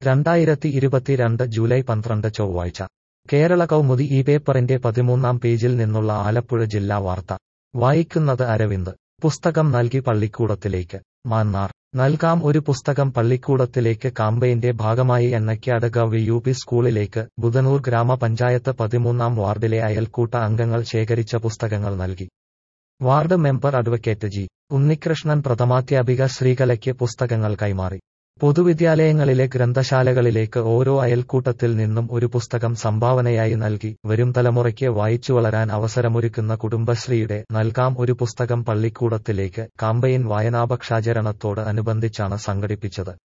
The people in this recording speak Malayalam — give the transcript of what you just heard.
2022 ജൂലൈ 12 ചൊവ്വാഴ്ച കേരള കൗമുദി ഈ പേപ്പറിന്റെ 13-ാം പേജിൽ നിന്നുള്ള ആലപ്പുഴ ജില്ലാ വാർത്ത വായിക്കുന്നത് അരവിന്ദ്. പുസ്തകം നൽകി പള്ളിക്കൂടത്തിലേക്ക്. മാന്നാർ നൽകാം ഒരു പുസ്തകം പള്ളിക്കൂടത്തിലേക്ക് കാമ്പയിന്റെ ഭാഗമായി എണ്ണയ്ക്കാട് ഗവ് യു.പി. സ്കൂളിലേക്ക് ബുധനൂർ ഗ്രാമപഞ്ചായത്ത് 13-ാം വാർഡിലെ അയൽക്കൂട്ട അംഗങ്ങൾ ശേഖരിച്ച പുസ്തകങ്ങൾ നൽകി. Ward member advocate G. Unnikrishnan പ്രഥമാധ്യാപിക ശ്രീകലയ്ക്ക് പുസ്തകങ്ങൾ കൈമാറി. പൊതുവിദ്യാലയങ്ങളിലെ ഗ്രന്ഥശാലകളിലേക്ക് ഓരോ അയൽക്കൂട്ടത്തിൽ നിന്നും ഒരു പുസ്തകം സംഭാവനയായി നൽകി വരും തലമുറയ്ക്ക് വായിച്ചു വളരാൻ അവസരമൊരുക്കുന്ന കുടുംബശ്രീയുടെ നൽകാം ഒരു പുസ്തകം പള്ളിക്കൂടത്തിലേക്ക് കാമ്പയിൻ വായനാപക്ഷാചരണത്തോട് അനുബന്ധിച്ചാണ് സംഘടിപ്പിച്ചത്.